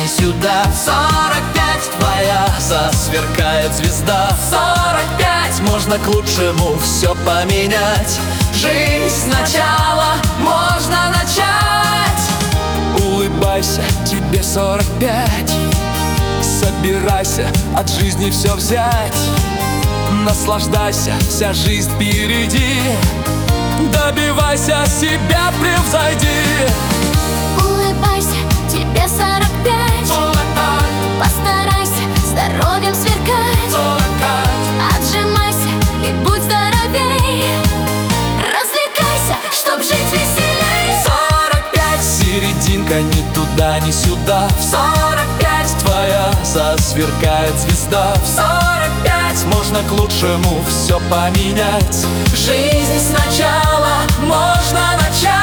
сюда. 45 твоя засверкает звезда. 45 можно к лучшему все поменять. Жизнь сначала можно начать. Улыбайся, тебе 45. Собирайся от жизни все взять. Наслаждайся, вся жизнь впереди. Добивайся, себя превзойди. Улыбайся, тебе 45. Постарайся здоровьем сверкать. Отжимайся и будь здоровей. Развлекайся, чтоб жить веселей. 45, серединка ни туда, ни сюда. 45 твоя засверкает звезда. 45 можно к лучшему все поменять. Жизнь сначала можно начать.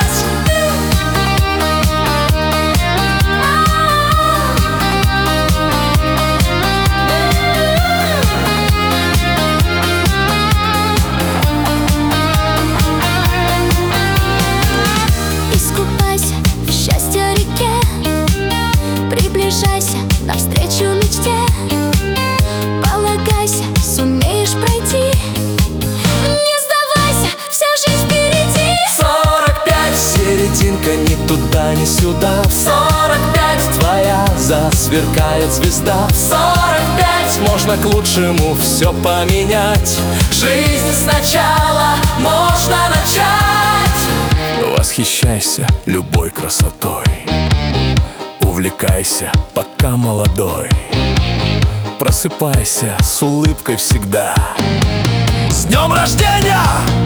Искупайся в счастье реке. Приближайся навстречу мечте. Полагайся, сумеешь пройти. Не сдавайся, вся жизнь впереди. 45, серединка ни туда, ни сюда. 45 твоя засверкает звезда. 45 можно к лучшему все поменять. Жизнь сначала можно начать. Восхищайся любой красотой. Увлекайся, пока молодой. Просыпайся с улыбкой всегда. С днем рождения!